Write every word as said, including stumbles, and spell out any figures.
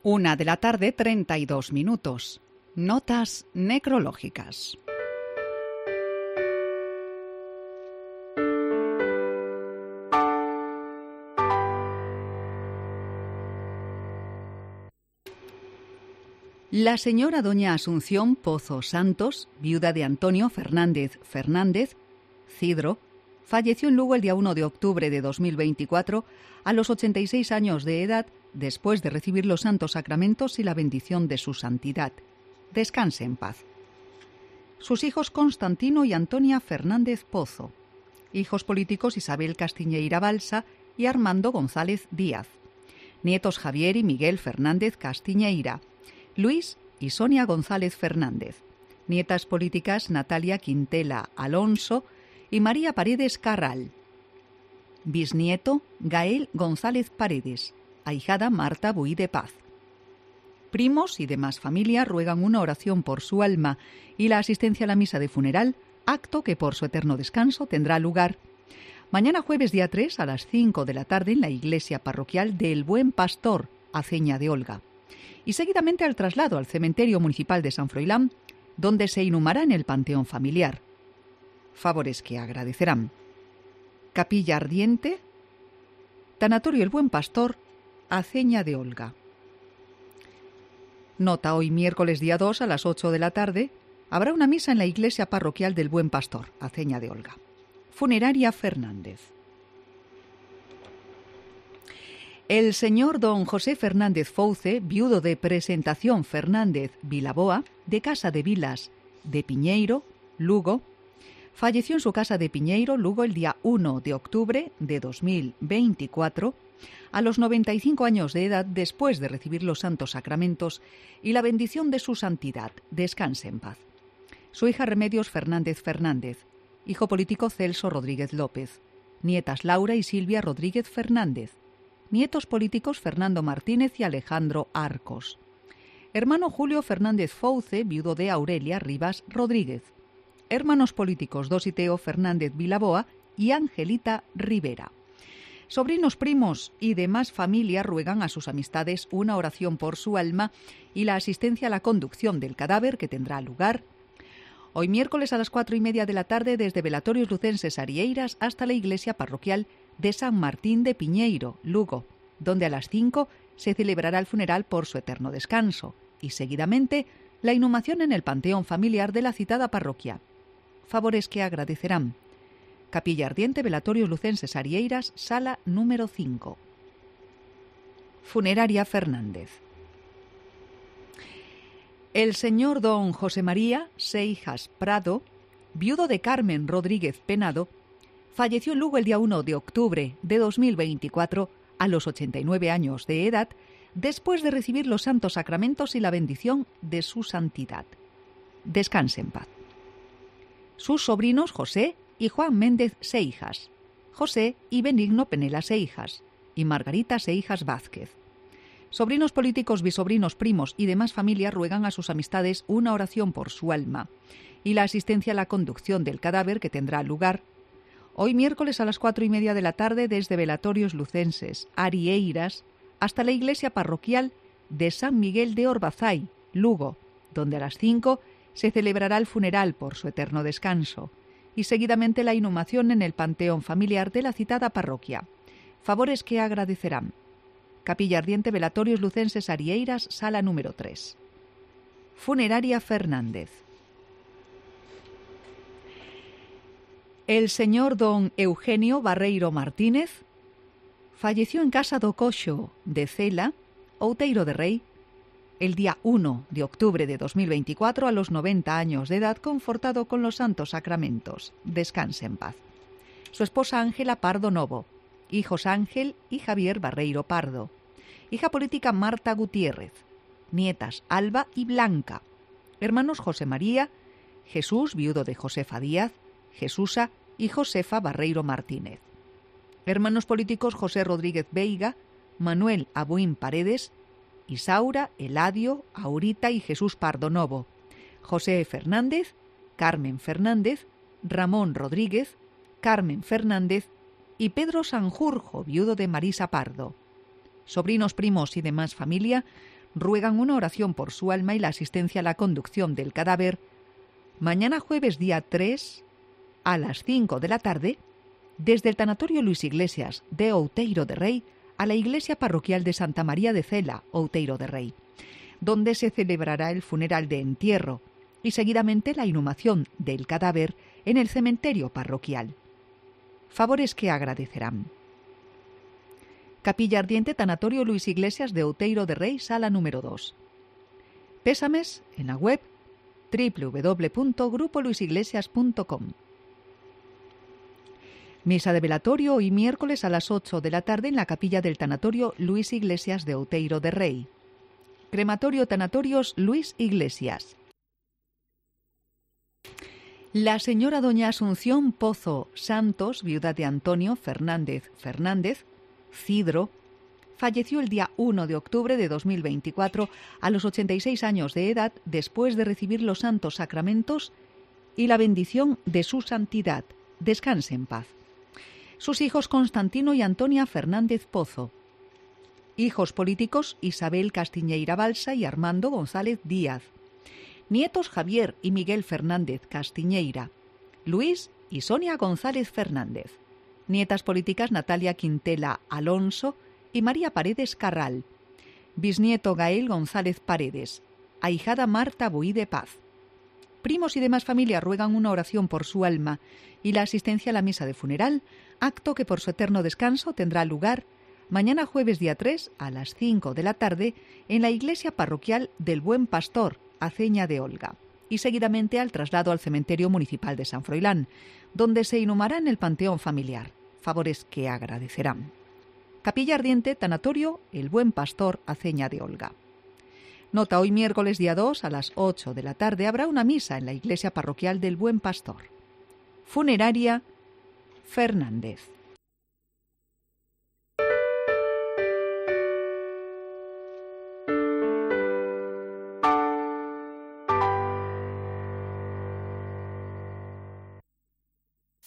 Una de la tarde, treinta y dos minutos. Notas necrológicas. La señora doña Asunción Pozo Santos, viuda de Antonio Fernández Fernández, Cidro, falleció en Lugo el día uno de octubre de dos mil veinticuatro a los ochenta y seis años de edad, después de recibir los santos sacramentos y la bendición de su santidad. Descanse en paz. Sus hijos Constantino y Antonia Fernández Pozo. Hijos políticos Isabel Castiñeira Balsa y Armando González Díaz. Nietos Javier y Miguel Fernández Castiñeira. Luis y Sonia González Fernández. Nietas políticas Natalia Quintela Alonso y María Paredes Carral. Bisnieto Gael González Paredes. Ahijada Marta Buí de Paz. Primos y demás familia ruegan una oración por su alma y la asistencia a la misa de funeral, acto que por su eterno descanso tendrá lugar mañana jueves día tres a las cinco de la tarde en la iglesia parroquial del Buen Pastor, Aceña de Olga, y seguidamente al traslado al cementerio municipal de San Froilán, donde se inhumará en el panteón familiar. Favores que agradecerán: Capilla Ardiente, Tanatorio El Buen Pastor, Aceña de Olga. Nota: hoy miércoles día dos a las ocho de la tarde habrá una misa en la iglesia parroquial del Buen Pastor, Aceña de Olga. Funeraria Fernández. El señor don José Fernández Fouce, viudo de Presentación Fernández Vilaboa, de Casa de Vilas de Piñeiro, Lugo, falleció en su casa de Piñeiro, Lugo, el día uno de octubre de dos mil veinticuatro, a los noventa y cinco años de edad, después de recibir los santos sacramentos y la bendición de su santidad. Descanse en paz. Su hija Remedios Fernández Fernández, hijo político Celso Rodríguez López, nietas Laura y Silvia Rodríguez Fernández, nietos políticos Fernando Martínez y Alejandro Arcos, hermano Julio Fernández Fouce, viudo de Aurelia Rivas Rodríguez, hermanos políticos Dositeo Fernández Vilaboa y Angelita Rivera. Sobrinos, primos y demás familia ruegan a sus amistades una oración por su alma y la asistencia a la conducción del cadáver, que tendrá lugar hoy miércoles a las cuatro y media de la tarde desde Velatorios Lucenses Arieiras hasta la iglesia parroquial de San Martín de Piñeiro, Lugo, donde a las cinco se celebrará el funeral por su eterno descanso y seguidamente la inhumación en el panteón familiar de la citada parroquia. Favores que agradecerán: Capilla Ardiente, Velatorios Lucenses Arieiras, sala número cinco. Funeraria Fernández. El señor don José María Seijas Prado, viudo de Carmen Rodríguez Penado, falleció en Lugo el día uno de octubre de dos mil veinticuatro a los ochenta y nueve años de edad, después de recibir los santos sacramentos y la bendición de su santidad. Descanse en paz. Sus sobrinos José y Juan Méndez Seijas, José y Benigno Penela Seijas y Margarita Seijas Vázquez. Sobrinos políticos, bisobrinos, primos y demás familia ruegan a sus amistades una oración por su alma y la asistencia a la conducción del cadáver, que tendrá lugar hoy miércoles a las cuatro y media de la tarde desde Velatorios Lucenses Arieiras hasta la iglesia parroquial de San Miguel de Orbazay, Lugo, donde a las cinco se celebrará el funeral por su eterno descanso y seguidamente la inhumación en el panteón familiar de la citada parroquia. Favores que agradecerán: Capilla Ardiente, Velatorios Lucenses Arieiras, sala número tres. Funeraria Fernández. El señor don Eugenio Barreiro Martínez falleció en casa do Coxo de Cela, Outeiro de Rei, el día uno de octubre de dos mil veinticuatro a los noventa años de edad, confortado con los santos sacramentos. Descanse en paz. Su esposa Ángela Pardo Novo, hijos Ángel y Javier Barreiro Pardo, hija política Marta Gutiérrez, nietas Alba y Blanca, hermanos José María, Jesús, viudo de Josefa Díaz, Jesusa y Josefa Barreiro Martínez, hermanos políticos José Rodríguez Veiga, Manuel Abuín Paredes, Isaura, Eladio, Aurita y Jesús Pardo Novo, José Fernández, Carmen Fernández, Ramón Rodríguez, Carmen Fernández y Pedro Sanjurjo, viudo de Marisa Pardo. Sobrinos, primos y demás familia ruegan una oración por su alma y la asistencia a la conducción del cadáver mañana jueves día tres a las cinco de la tarde desde el Tanatorio Luis Iglesias de Outeiro de Rei a la iglesia parroquial de Santa María de Cela, Outeiro de Rei, donde se celebrará el funeral de entierro y seguidamente la inhumación del cadáver en el cementerio parroquial. Favores que agradecerán. Capilla Ardiente Tanatorio Luis Iglesias de Outeiro de Rei, sala número dos. Pésames en la web doble u doble u doble u punto grupo luis iglesias punto com. Misa de velatorio hoy miércoles a las ocho de la tarde en la capilla del Tanatorio Luis Iglesias de Outeiro de Rei. Crematorio Tanatorios Luis Iglesias. La señora doña Asunción Pozo Santos, viuda de Antonio Fernández Fernández, Cidro, falleció el día uno de octubre de dos mil veinticuatro a los ochenta y seis años de edad después de recibir los santos sacramentos y la bendición de su santidad. Descanse en paz. Sus hijos Constantino y Antonia Fernández Pozo. Hijos políticos Isabel Castiñeira Balsa y Armando González Díaz. Nietos Javier y Miguel Fernández Castiñeira. Luis y Sonia González Fernández. Nietas políticas Natalia Quintela Alonso y María Paredes Carral. Bisnieto Gael González Paredes. Ahijada Marta Buí de Paz. Primos y demás familias ruegan una oración por su alma y la asistencia a la misa de funeral, acto que por su eterno descanso tendrá lugar mañana jueves día tres a las cinco de la tarde en la iglesia parroquial del Buen Pastor, Aceña de Olga, y seguidamente al traslado al cementerio municipal de San Froilán, donde se inhumará en el panteón familiar. Favores que agradecerán. Capilla Ardiente, Tanatorio El Buen Pastor, Aceña de Olga. Nota: hoy miércoles día dos a las ocho de la tarde habrá una misa en la iglesia parroquial del Buen Pastor. Funeraria Fernández.